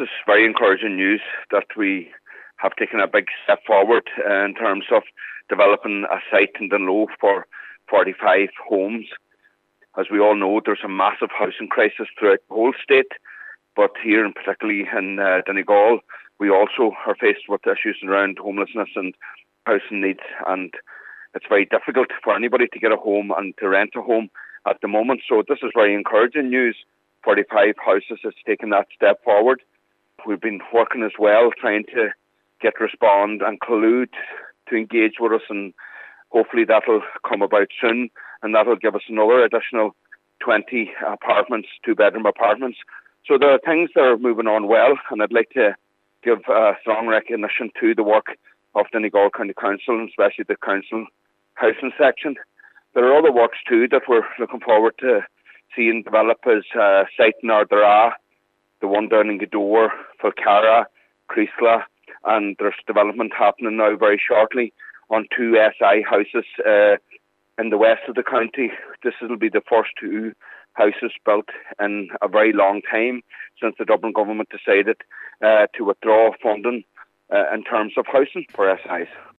is very encouraging news that we have taken a big step forward in terms of developing a site in Dunloe for 45 homes. As we all know, there's a massive housing crisis throughout the whole state, but here, and particularly in Donegal, we also are faced with issues around homelessness and housing needs, and it's very difficult for anybody to get a home and to rent a home at the moment. So this is very encouraging news. 45 houses has taken that step forward. We've been working as well, trying to get Respond and Collude to engage with us, and hopefully that'll come about soon, and that'll give us another additional 20 apartments, 2-bedroom apartments. So there are things that are moving on well, and I'd like to give strong recognition to the work of Donegal County Council, and especially the council housing section. There are other works too that we're looking forward to seeing develop, as site in Ardara, the one down in Gweedore, Falcara, Creesla, and there's development happening now very shortly on 2 SI houses in the west of the county. This will be the first 2 houses built in a very long time since the Dublin government decided to withdraw funding in terms of housing for SIs.